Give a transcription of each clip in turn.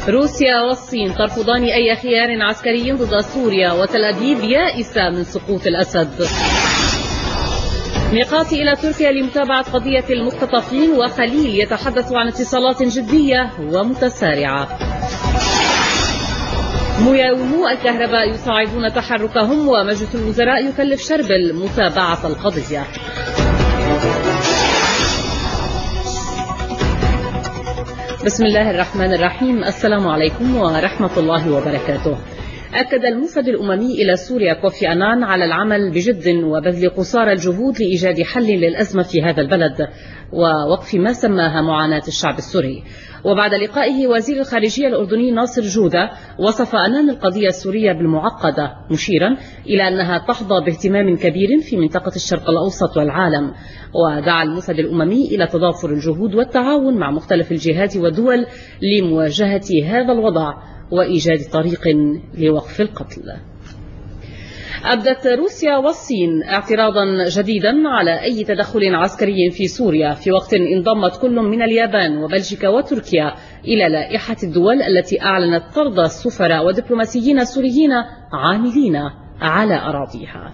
روسيا والصين ترفضان أي خيار عسكري ضد سوريا، وتل أبيب يائسة من سقوط الأسد. ميقاتي إلى تركيا لمتابعة قضية المختطفين، وخليل يتحدث عن اتصالات جدية ومتسارعة. مياومو الكهرباء يصعدون تحركهم، ومجلس الوزراء يكلف شربل متابعة القضية. بسم الله الرحمن الرحيم. السلام عليكم ورحمة الله وبركاته. أكد الموفد الأممي إلى سوريا كوفي أنان على العمل بجد وبذل قصارى الجهود لإيجاد حل للأزمة في هذا البلد ووقف ما سماها معاناة الشعب السوري. وبعد لقائه وزير الخارجية الأردني ناصر جودة، وصف أنان القضية السورية بالمعقدة، مشيرا إلى أنها تحظى باهتمام كبير في منطقة الشرق الأوسط والعالم. ودعا الموفد الأممي إلى تضافر الجهود والتعاون مع مختلف الجهات والدول لمواجهة هذا الوضع وإيجاد طريق لوقف القتل. أبدت روسيا والصين اعتراضا جديدا على أي تدخل عسكري في سوريا، في وقت انضمت كل من اليابان وبلجيكا وتركيا إلى لائحة الدول التي أعلنت طرد السفراء ودبلوماسيين سوريين عاملين على أراضيها.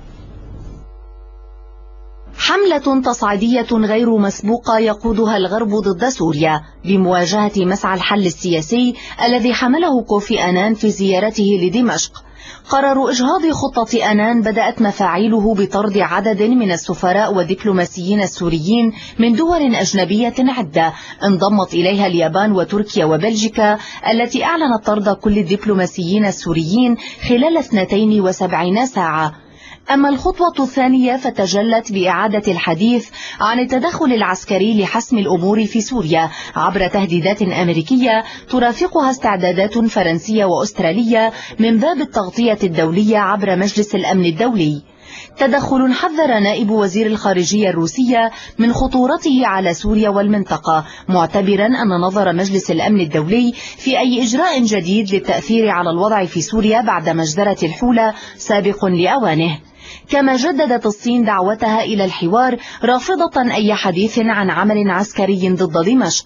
حملة تصعيدية غير مسبوقة يقودها الغرب ضد سوريا لمواجهة مسعى الحل السياسي الذي حمله كوفي أنان في زيارته لدمشق. قرار إجهاض خطة أنان بدأت مفاعيله بطرد عدد من السفراء والدبلوماسيين السوريين من دول أجنبية عدة انضمت إليها اليابان وتركيا وبلجيكا، التي أعلنت طرد كل الدبلوماسيين السوريين خلال 72 ساعة. أما الخطوة الثانية فتجلت بإعادة الحديث عن التدخل العسكري لحسم الأمور في سوريا عبر تهديدات أمريكية ترافقها استعدادات فرنسية وأسترالية من باب التغطية الدولية عبر مجلس الأمن الدولي. تدخل حذر نائب وزير الخارجية الروسية من خطورته على سوريا والمنطقة، معتبرا أن نظر مجلس الأمن الدولي في أي إجراء جديد للتأثير على الوضع في سوريا بعد مجزرة الحولة سابق لأوانه. كما جددت الصين دعوتها إلى الحوار، رافضة أي حديث عن عمل عسكري ضد دمشق.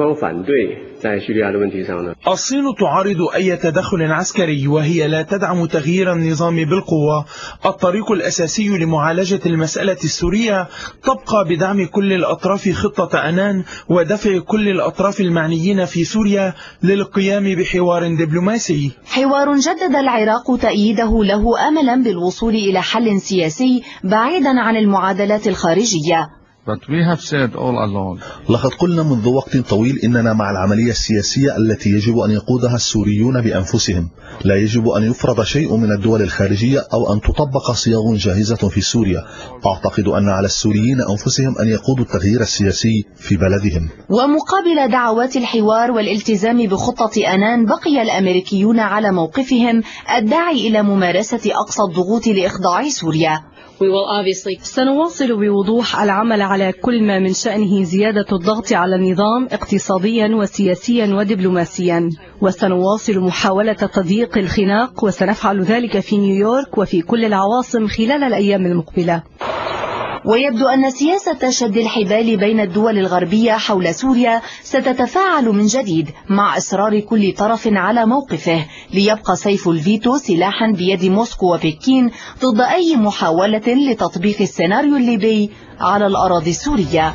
الصين تعارض أي تدخل عسكري، وهي لا تدعم تغيير النظام بالقوة. الطريق الأساسي لمعالجة المسألة السورية تبقى بدعم كل الأطراف خطة أنان، ودفع كل الأطراف المعنيين في سوريا للقيام بحوار دبلوماسي. حوار جدد العراق تأييده له أملا بالوصول إلى حل سياسي بعيدا عن المعادلات الخارجية. لقد قلنا منذ وقت طويل إننا مع العملية السياسية التي يجب أن يقودها السوريون بأنفسهم. لا يجب أن يفرض شيء من الدول الخارجية أو أن تطبق صيغ جاهزة في سوريا. أعتقد أن على السوريين أنفسهم أن يقودوا التغيير السياسي في بلدهم. ومقابل دعوات الحوار والالتزام بخطة أنان، بقي الأمريكيون على موقفهم الداعي إلى ممارسة أقصى الضغوط لإخضاع سوريا. سنواصل بوضوح العمل على كل ما من شأنه زيادة الضغط على النظام اقتصاديا وسياسيا ودبلوماسيا، وسنواصل محاولة تضييق الخناق، وسنفعل ذلك في نيويورك وفي كل العواصم خلال الأيام المقبلة. ويبدو أن سياسة شد الحبال بين الدول الغربية حول سوريا ستتفاعل من جديد مع إصرار كل طرف على موقفه، ليبقى سيف الفيتو سلاحا بيد موسكو وبكين ضد أي محاولة لتطبيق السيناريو الليبي على الأراضي السورية.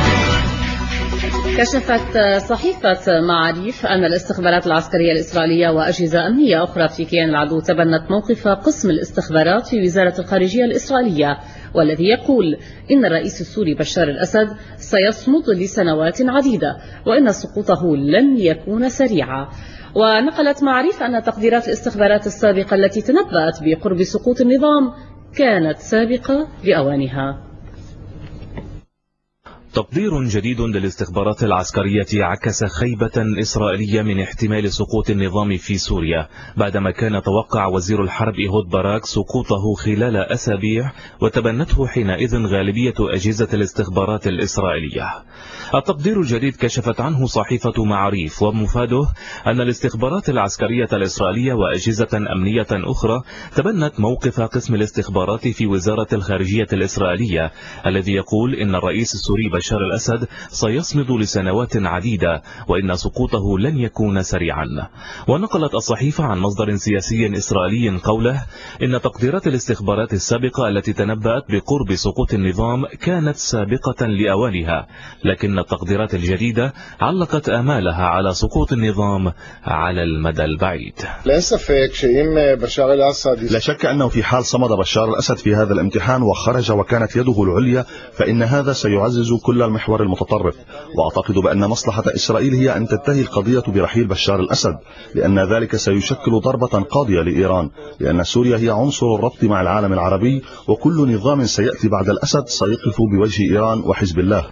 كشفت صحيفة معاريف أن الاستخبارات العسكرية الإسرائيلية وأجهزة أمنية أخرى في كيان العدو تبنت موقف قسم الاستخبارات في وزارة الخارجية الإسرائيلية، والذي يقول إن الرئيس السوري بشار الأسد سيصمد لسنوات عديدة، وإن سقوطه لن يكون سريعا. ونقلت معاريف أن تقديرات الاستخبارات السابقة التي تنبأت بقرب سقوط النظام كانت سابقة لأوانها. تقدير جديد للاستخبارات العسكرية عكس خيبة إسرائيلية من احتمال سقوط النظام في سوريا، بعدما كان توقع وزير الحرب إيهود باراك سقوطه خلال أسابيع، وتبنته حينئذ غالبية أجهزة الاستخبارات الإسرائيلية. التقدير الجديد كشفت عنه صحيفة معاريف ومفاده أن الاستخبارات العسكرية الإسرائيلية وأجهزة أمنية أخرى تبنت موقف قسم الاستخبارات في وزارة الخارجية الإسرائيلية، الذي يقول إن الرئيس السوري بشار الأسد سيصمد لسنوات عديدة، وإن سقوطه لن يكون سريعا. ونقلت الصحيفة عن مصدر سياسي إسرائيلي قوله إن تقديرات الاستخبارات السابقة التي تنبأت بقرب سقوط النظام كانت سابقة لأوانها، لكن التقديرات الجديدة علقت آمالها على سقوط النظام على المدى البعيد. لا شك أنه في حال صمد بشار الأسد في هذا الامتحان وخرج وكانت يده العليا، فإن هذا سيعزز كل المحور المتطرف. وأعتقد بأن مصلحة إسرائيل هي أن تنتهي القضية برحيل بشار الأسد، لأن ذلك سيشكل ضربة قاضية لإيران، لأن سوريا هي عنصر الربط مع العالم العربي، وكل نظام سيأتي بعد الأسد سيقف بوجه إيران وحزب الله.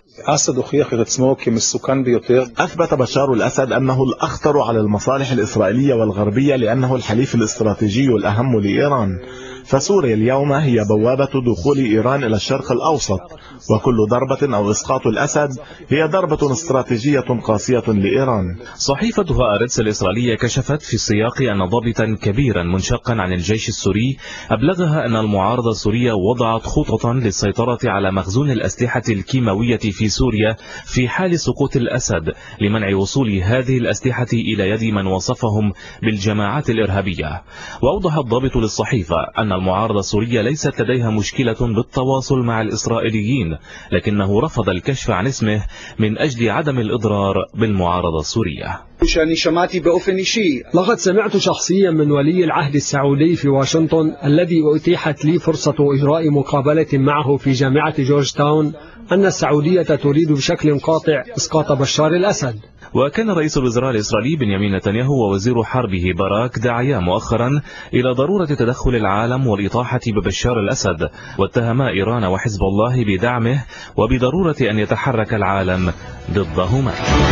أثبت بشار الأسد أنه الأخطر على المصالح الإسرائيلية والغربية، لأنه الحليف الاستراتيجي الأهم لإيران. فسوريا اليوم هي بوابة دخول إيران إلى الشرق الأوسط، وكل ضربة أو إسقاط الأسد هي ضربة استراتيجية قاسية لإيران. صحيفة هآرتس الإسرائيلية كشفت في السياق أن ضابطا كبيرا منشقا عن الجيش السوري أبلغها أن المعارضة السورية وضعت خططا للسيطرة على مخزون الأسلحة الكيماوية في سوريا في حال سقوط الأسد، لمنع وصول هذه الأسلحة إلى يد من وصفهم بالجماعات الإرهابية. وأوضح الضابط للصحيفة أن المعارضة السورية ليست لديها مشكلة بالتواصل مع الإسرائيليين، لكنه رفض الكشف عن اسمه من أجل عدم الإضرار بالمعارضة السورية. لقد سمعت شخصيا من ولي العهد السعودي في واشنطن الذي أتيحت لي فرصة إجراء مقابلة معه في جامعة جورج تاون أن السعودية تريد بشكل قاطع إسقاط بشار الأسد. وكان رئيس الوزراء الإسرائيلي بنيامين نتنياهو ووزير حربه باراك دعيا مؤخرا إلى ضرورة تدخل العالم والإطاحة ببشار الأسد، واتهما إيران وحزب الله بدعمه وبضرورة أن يتحرك العالم ضدهما.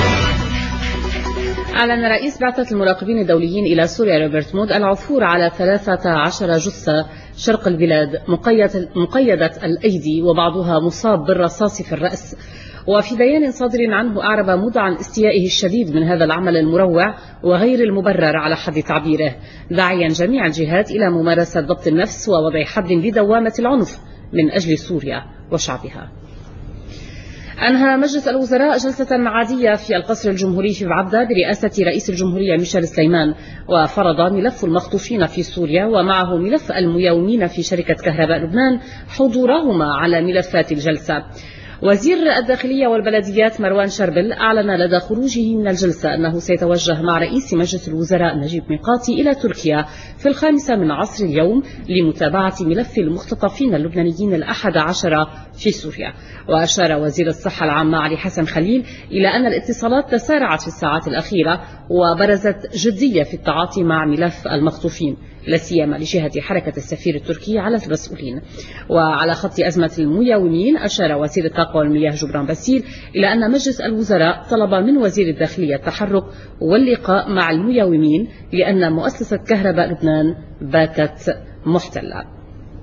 أعلن رئيس بعثة المراقبين الدوليين إلى سوريا روبرت مود العثور على 13 جثة شرق البلاد مقيدة الأيدي، وبعضها مصاب بالرصاص في الرأس. وفي بيان صادر عنه أعرب مود عن استيائه الشديد من هذا العمل المروع وغير المبرر على حد تعبيره، داعيا جميع الجهات إلى ممارسة ضبط النفس ووضع حد لدوامة العنف من أجل سوريا وشعبها. أنهى مجلس الوزراء جلسة عادية في القصر الجمهوري في بعدة برئاسة رئيس الجمهورية ميشيل سليمان، وفرض ملف المخطوفين في سوريا ومعه ملف الميومين في شركة كهرباء لبنان حضورهما على ملفات الجلسة. وزير الداخلية والبلديات مروان شربل أعلن لدى خروجه من الجلسة أنه سيتوجه مع رئيس مجلس الوزراء نجيب ميقاتي إلى تركيا في 5 من عصر اليوم لمتابعة ملف المختطفين اللبنانيين 11 في سوريا. وأشار وزير الصحة العامة علي حسن خليل إلى أن الاتصالات تسارعت في الساعات الأخيرة وبرزت جدية في التعاطي مع ملف المخطوفين، لا سيما لجهة حركة السفير التركي على المسؤولين. وعلى خط أزمة المياومين أشار وزير الطاقة والمياه جبران باسيل إلى أن مجلس الوزراء طلب من وزير الداخلية التحرك واللقاء مع المياومين لأن مؤسسة كهرباء لبنان باتت محتلة.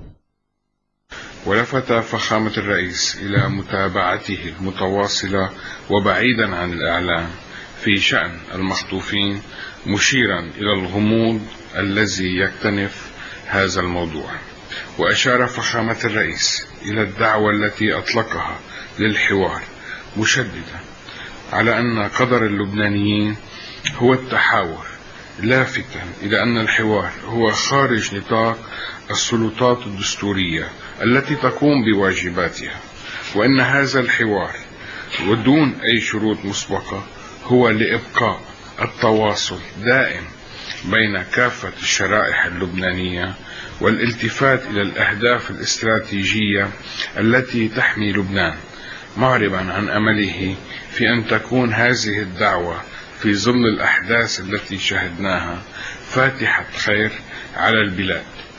ولفت فخامة الرئيس إلى متابعته المتواصلة وبعيدا عن الإعلام في شأن المخطوفين، مشيرا إلى الغموض الذي يكتنف هذا الموضوع. وأشار فخامة الرئيس إلى الدعوة التي أطلقها للحوار، مشددا على أن قدر اللبنانيين هو التحاور، لافتا إلى أن الحوار هو خارج نطاق السلطات الدستورية التي تقوم بواجباتها، وأن هذا الحوار ودون أي شروط مسبقة هو لإبقاء التواصل دائم بين كافة الشرائح اللبنانية والالتفات إلى الأهداف الاستراتيجية التي تحمي لبنان، معربا عن أمله في أن تكون هذه الدعوة في ظل الأحداث التي شهدناها فاتحة خير على البلاد.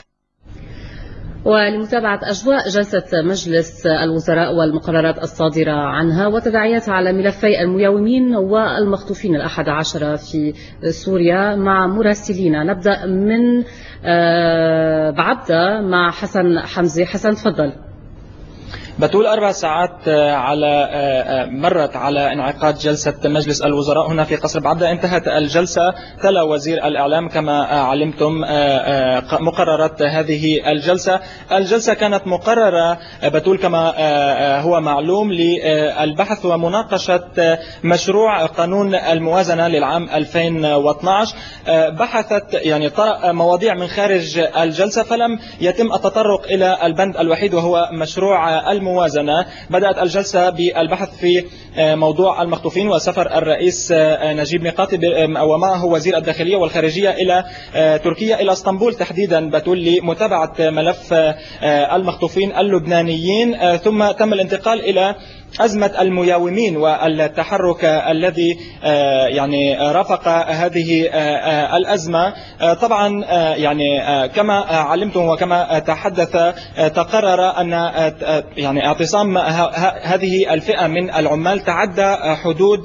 ولمتابعة أجواء جلسة مجلس الوزراء والمقررات الصادرة عنها وتداعياتها على ملفي المياومين والمخطوفين 11 في سوريا مع مراسلينا، نبدأ من بعدة مع حسن حمزة. حسن تفضل. بتول 4 ساعات مرت على انعقاد جلسة مجلس الوزراء هنا في قصر بعدة. انتهت الجلسة، تلا وزير الإعلام كما علمتم مقررات هذه الجلسة. الجلسة كانت مقررة بتول كما هو معلوم للبحث ومناقشة مشروع قانون الموازنة للعام 2012. بحثت يعني مواضيع من خارج الجلسة، فلم يتم التطرق إلى البند الوحيد وهو مشروع الموازنة. بدأت الجلسة بالبحث في موضوع المخطوفين وسفر الرئيس نجيب ميقاتي ومعه وزير الداخلية والخارجية إلى تركيا، إلى اسطنبول تحديدا بتول لمتابعة ملف المخطوفين اللبنانيين. ثم تم الانتقال إلى أزمة المياومين والتحرك الذي يعني رافق هذه الأزمة. طبعا يعني كما علمتم وكما تقرر أن يعني اعتصام هذه الفئة من العمال تعدى حدود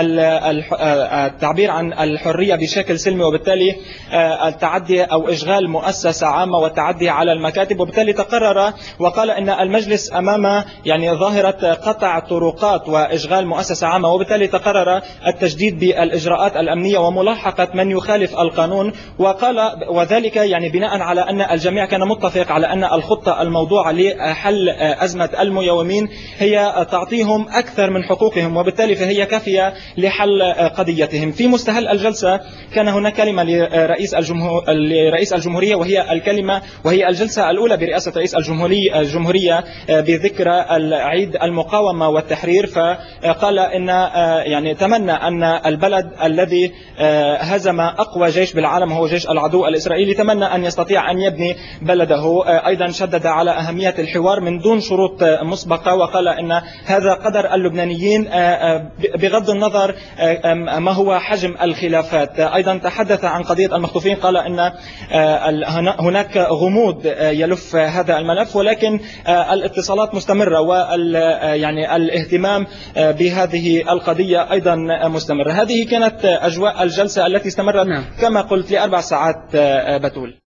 التعبير عن الحرية بشكل سلمي، وبالتالي التعدي أو إشغال مؤسسة عامة والتعدي على المكاتب. وبالتالي تقرر وقال أن المجلس أمام يعني ظاهرة قطع طرقات وإشغال مؤسسة عامة، وبالتالي تقرر التجديد بالإجراءات الأمنية وملاحقة من يخالف القانون. وقال وذلك يعني بناء على أن الجميع كان متفق على أن الخطة الموضوعة لحل أزمة المياومين هي تعطيهم أكثر من حقوقهم، وبالتالي فهي كافية لحل قضيتهم. في مستهل الجلسة كان هناك كلمة لرئيس الجمهورية، وهي الجلسة الأولى برئاسة رئيس الجمهورية بذكرى العيد المقاومة والتحرير. فقال إن يعني تمنى أن البلد الذي هزم أقوى جيش بالعالم هو جيش العدو الإسرائيلي تمنى أن يستطيع أن يبني بلده. أيضا شدد على أهمية الحوار من دون شروط مسبقة، وقال إن هذا قدر اللبنانيين بغض النظر ما هو حجم الخلافات. أيضا تحدث عن قضية المخطوفين، قال إن هناك غموض يلف هذا الملف، ولكن الاتصالات مستمرة يعني الاهتمام بهذه القضية أيضا مستمر. هذه كانت أجواء الجلسة التي استمرت كما قلت ل4 ساعات بتول.